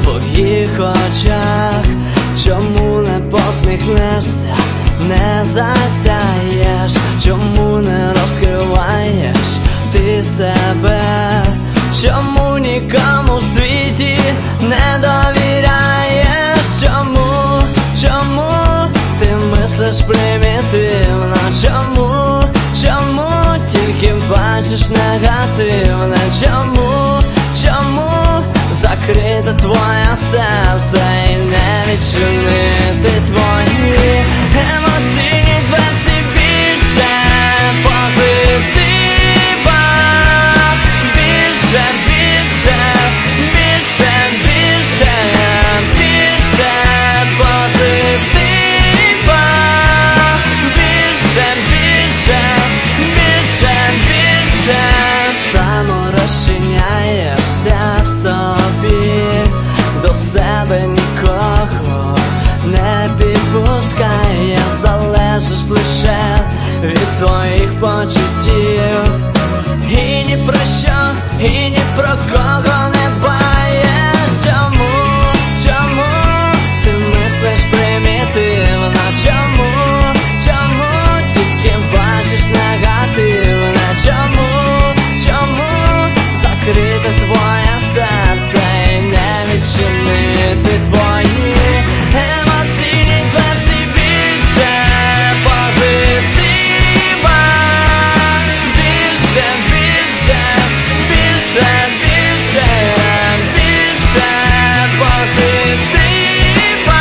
твоїх очах. Чому не посміхнешся, не засяєш? Чому не розкриваєш ти себе? Чому нікому в світі не довіряєш? Чому ти мислиш примітивно? Чому тільки бачиш негативне? Чому закрите твоє серце і не відчинити твої емоційні дверці? Більше позитива, більше позитива, більше саморозчиняєшся в собі, до себе нікого не підпускаєш, залежиш лише від своїх почуттів, і ні про що, і ні про кого не дбаєш. Чому ти мислиш примітивно? Чому тільки бачиш негативне? Чому закрите твоє серце і не відчинити твої емоційні дверці? Більше позитива, більше позитива,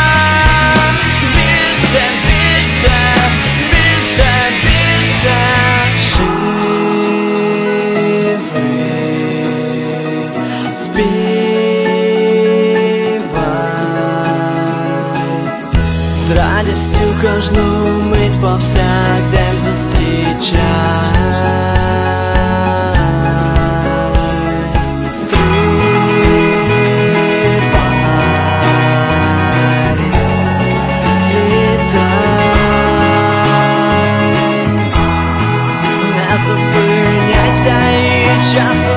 більше з радістю кожну мить повсякдень зустрічай. Стрибай, злітай, не зупиняйся і часу